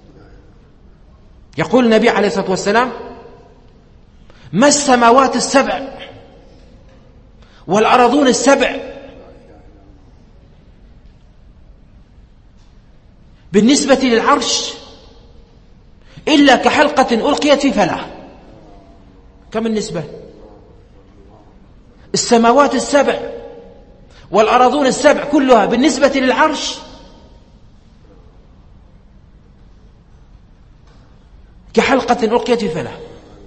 يقول النبي عليه الصلاة والسلام: ما السماوات السبع والأرضون السبع بالنسبة للعرش إلا كحلقة ألقيت في فلاة. كم النسبة؟ السماوات السبع والأراضون السبع كلها بالنسبة للعرش كحلقة ألقيت في فلاة،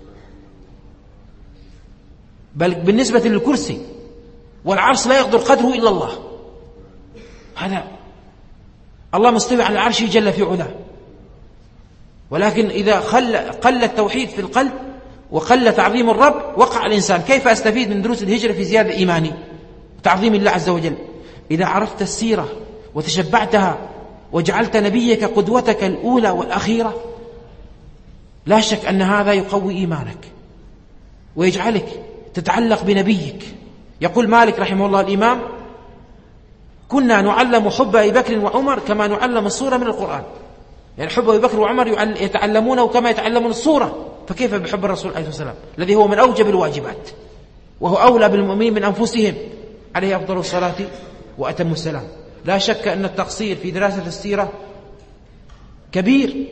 بل بالنسبة للكرسي والعرش لا يقدر قدره إلا الله. هذا الله مستوي على العرش جل في علاه، ولكن إذا خل قل التوحيد في القلب وقل تعظيم الرب وقع الإنسان. كيف أستفيد من دروس الهجرة في زيادة إيماني وتعظيم الله عز وجل؟ إذا عرفت السيرة وتشبعتها وجعلت نبيك قدوتك الأولى والأخيرة، لا شك أن هذا يقوي إيمانك ويجعلك تتعلق بنبيك. يقول مالك رحمه الله الإمام: كنا نعلم حب أبي بكر وعمر كما نعلم السورة من القرآن. يعني حب أبي بكر وعمر يتعلمونه كما يتعلمون السورة، فكيف بحب الرسول عليه الصلاة والسلام الذي هو من أوجب الواجبات وهو أولى بالمؤمنين من أنفسهم، عليه أفضل الصلاة وأتم السلام. لا شك أن التقصير في دراسة السيرة كبير،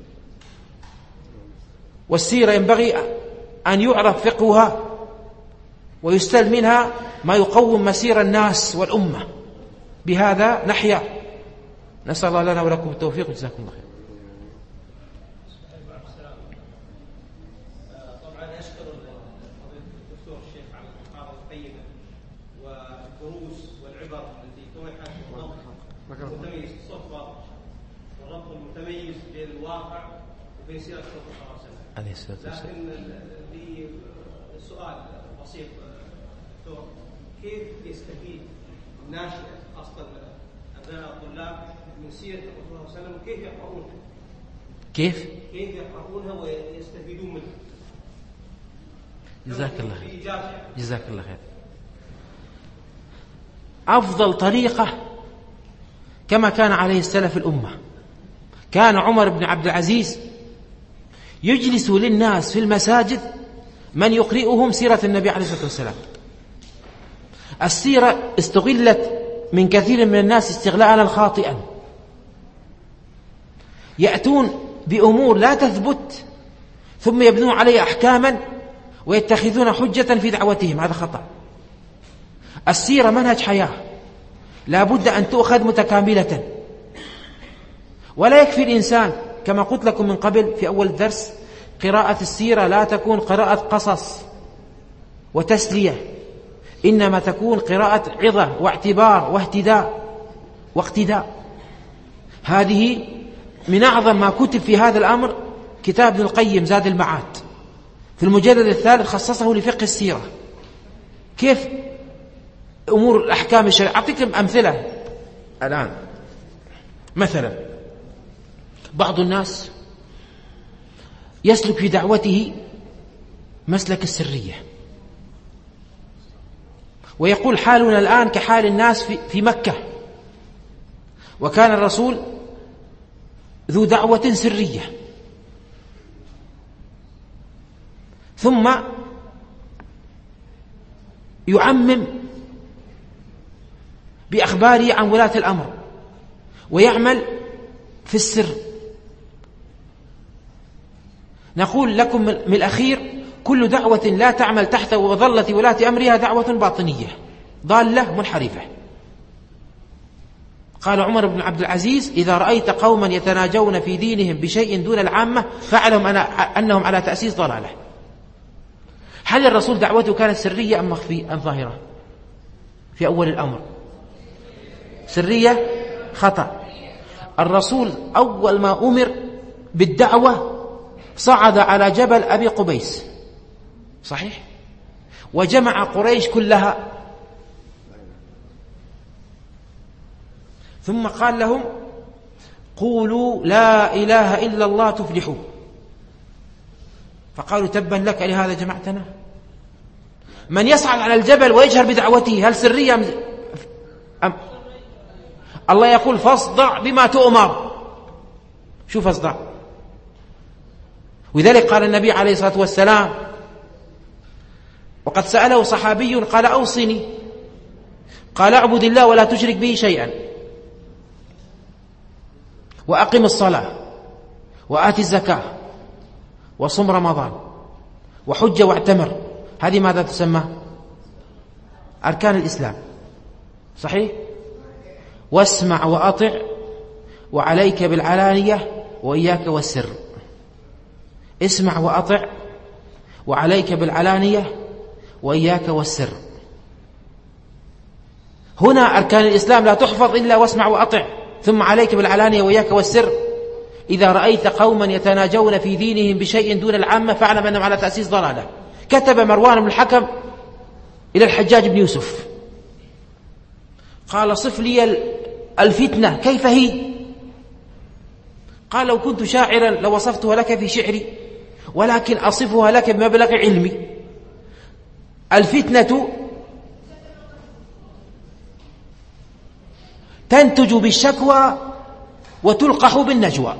والسيرة ينبغي أن يعرف فقهها ويستل منها ما يقوم مسير الناس والأمة. بهذا نحيا. نسأل الله لنا ولكم التوفيق، جزاكم الله خير. طبعا أشكر الدكتور الشيخ على المحاضرة الطيبة والدروس والعبر التي طرحت والربط المتميز الصحبة والربط المتميز بين الواقع وبين سيرة الرسول عليه الصلاة والسلام. لكن لي سؤال بسيط دكتور: كيف يستفيد الناشئة أصلا أبناء الطلاب من سيرة الرسول صلى الله عليه وسلم، وكيف يقرؤونها؟ كيف؟ كيف يقرؤونها ويستفيدون منها؟ جزاك الله خير. جزاك الله خير. أفضل طريقة كما كان عليه السلف الأمة. كان عمر بن عبد العزيز يجلس للناس في المساجد من يقرئهم سيرة النبي عليه الصلاة والسلام. السيرة استغلت من كثير من الناس استغلالا خاطئا، يأتون بأمور لا تثبت ثم يبنون عليها أحكاما ويتخذون حجة في دعوتهم. هذا خطأ. السيرة منهج حياة لا بد أن تؤخذ متكاملة، ولا يكفي الإنسان كما قلت لكم من قبل في أول الدرس: قراءة السيرة لا تكون قراءة قصص وتسلية، إنما تكون قراءة عظة واعتبار واهتداء واقتداء. هذه من أعظم ما كتب في هذا الأمر كتاب ابن القيم زاد المعاد، في المجلد الثالث خصصه لفقه السيرة. كيف أمور الأحكام الشرعية. أعطيكم أمثلة الآن. مثلا بعض الناس يسلك في دعوته مسلك السرية، ويقول حالنا الآن كحال الناس في, في مكة، وكان الرسول ذو دعوة سرية، ثم يعمم بأخباره عن ولاة الأمر ويعمل في السر. نقول لكم من الأخير: كل دعوة لا تعمل تحت وظلة ولاة أمرها دعوة باطنية ضالة منحرفة. قال عمر بن عبد العزيز: إذا رأيت قوما يتناجون في دينهم بشيء دون العامة فاعلم أنهم على تأسيس ضلالة. هل الرسول دعوته كانت سرية أم مخفية أم ظاهرة؟ في أول الأمر سرية خطأ. الرسول أول ما أمر بالدعوة صعد على جبل أبي قبيس، صحيح، وجمع قريش كلها، ثم قال لهم: قولوا لا إله إلا الله تفلحوا. فقالوا: تبا لك لهذا جمعتنا. من يصعد على الجبل ويجهر بدعوته هل سرية أم, أم الله يقول: فاصدع بما تؤمر. شوف اصدع. ولذلك قال النبي عليه الصلاة والسلام، وقد سأله صحابي قال: أوصني. قال: اعبد الله ولا تشرك به شيئا، وأقم الصلاة، وآت الزكاة، وصم رمضان وحج واعتمر، هذه ماذا تسمى؟ أركان الإسلام، صحيح؟ واسمع وأطع وعليك بالعلانية وإياك والسر. اسمع وأطع وعليك بالعلانية وإياك والسر. هنا أركان الإسلام لا تحفظ إلا واسمع وأطع ثم عليك بالعلانية وإياك والسر. إذا رأيت قوما يتناجون في دينهم بشيء دون العامة فاعلم أنهم على تأسيس ضلالة. كتب مروان بن الحكم إلى الحجاج بن يوسف قال صف لي الفتنة كيف هي؟ قال لو كنت شاعرا لوصفتها لك في شعري ولكن أصفها لك بمبلغ علمي. الفتنة تنتج بالشكوى وتلقح بالنجوى.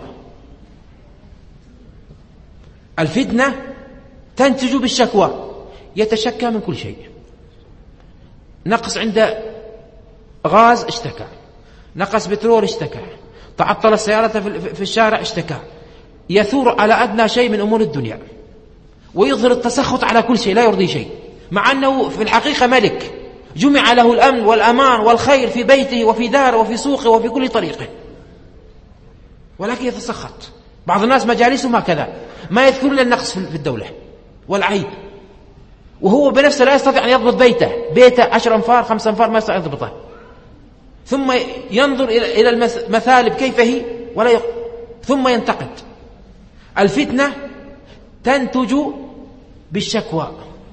الفتنة تنتج بالشكوى، يتشكى من كل شيء. نقص عند غاز اشتكى، نقص بترول اشتكى، تعطل السيارة في الشارع اشتكى، يثور على أدنى شيء من أمور الدنيا ويظهر التسخط على كل شيء لا يرضي شيء، مع أنه في الحقيقة ملك جمع له الأمن والأمان والخير في بيته وفي داره وفي سوقه وفي كل طريقه، ولكن يتسخط. بعض الناس مجالسهم هكذا، ما يذكر إلا النقص في الدولة والعيب، وهو بنفسه لا يستطيع أن يضبط بيته بيته عشر أنفار خمس أنفار ما يستطيع يضبطه، ثم ينظر إلى المثالب كيف هي ولا يق... ثم ينتقد. الفتنة تنتج بالشكوى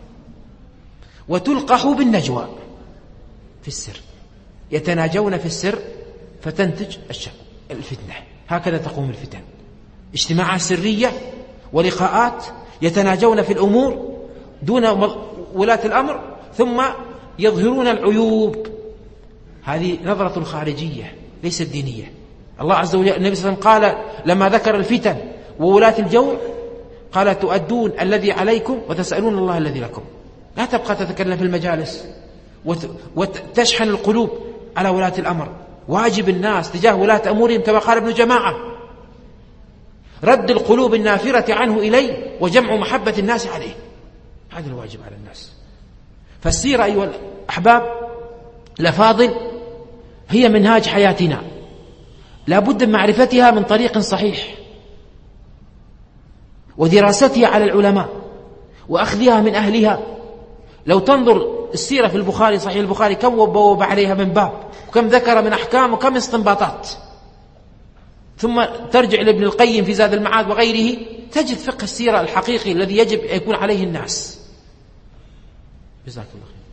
وتلقح بالنجوى في السر، يتناجون في السر فتنتج الشكوى الفتنة. هكذا تقوم الفتن، اجتماعات سرية ولقاءات يتناجون في الأمور دون ولاة الأمر ثم يظهرون العيوب. هذه نظرة الخارجية ليست دينية. الله عز وجل النبي صلى الله عليه وسلم قال لما ذكر الفتن وولاة الجور قال تؤدون الذي عليكم وتسألون الله الذي لكم. لا تبقى تتكلم في المجالس وتشحن القلوب على ولاة الأمر. واجب الناس تجاه ولاة أمورهم كما قال ابن جماعة رد القلوب النافرة عنه إليه وجمع محبة الناس عليه، هذا الواجب على الناس. فالسيرة أيها الأحباب الأفاضل هي منهاج حياتنا، لا بد من معرفتها من طريق صحيح ودراستها على العلماء وأخذها من أهلها. لو تنظر السيرة في البخاري صحيح البخاري كم وبوب عليها من باب وكم ذكر من أحكام وكم استنباطات، ثم ترجع لابن القيم في زاد المعاد وغيره تجد فقه السيرة الحقيقي الذي يجب أن يكون عليه الناس. جزاك الله خير.